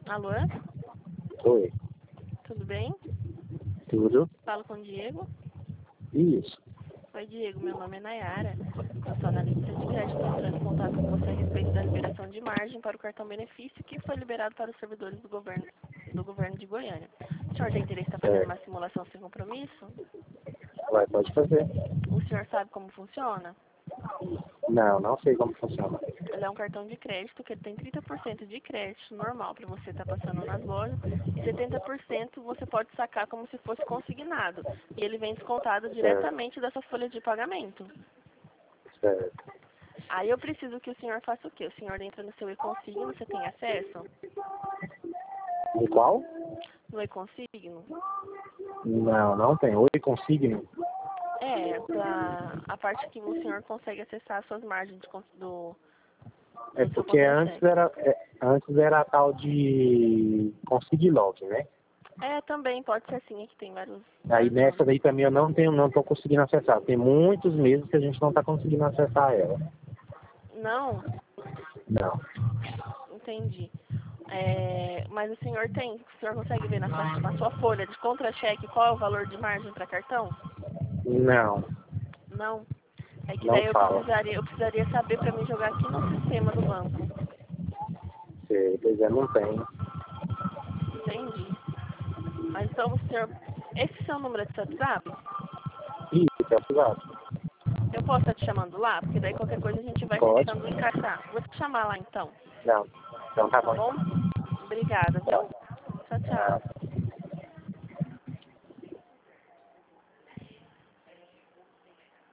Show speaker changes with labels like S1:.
S1: Alô?
S2: Oi,
S1: Tudo bem?
S2: tudo?
S1: Falo com o Diego.
S2: Isso.
S1: Oi, Diego. Meu nome é Nayara. Eu sou analista de crédito. Estou entrando em contato com você a respeito da liberação de margem para o cartão benefício que foi liberado para os servidores do governo de Goiânia. O senhor tem interesse em estar fazendo uma simulação sem compromisso?
S2: Pode fazer.
S1: O senhor sabe como funciona?
S2: Não, não sei como funciona.
S1: Ele é um cartão de crédito que ele tem 30% de crédito normal para você estar passando nas lojas e 70% você pode sacar como se fosse consignado. E ele vem descontado diretamente da sua folha de pagamento.
S2: Certo.
S1: Aí eu preciso que o senhor faça o quê? O senhor entra no seu e-consigno, você tem acesso?
S2: E qual?
S1: No e-consigno?
S2: Não, não tem. Oi, consigno?
S1: É, a parte que o senhor consegue acessar as suas margens do
S2: É
S1: seu
S2: porque antes
S1: contra-cheque.
S2: era a tal de Consiglog, né?
S1: É, também pode ser assim, aqui tem vários
S2: Aí nessa
S1: nomes.
S2: daí também eu não tô conseguindo acessar. Tem muitos meses que a gente não tá conseguindo acessar ela.
S1: Não?
S2: Não.
S1: Entendi. Mas o senhor consegue ver na sua folha de contra-cheque qual é o valor de margem para cartão?
S2: Não.
S1: Não? É que
S2: Não
S1: daí
S2: fala.
S1: eu precisaria saber para me jogar aqui no sistema do banco.
S2: Sei, pois é, não tem.
S1: Entendi. Mas então esse seu número é de WhatsApp?
S2: Isso, é exato.
S1: Eu posso estar te chamando lá? Porque daí qualquer coisa a gente vai
S2: Pode?
S1: tentando encaixar. Vou te chamar lá então,
S2: Não. Então tá
S1: tá
S2: bom.
S1: bom? Obrigada, viu? Tchau, tchau.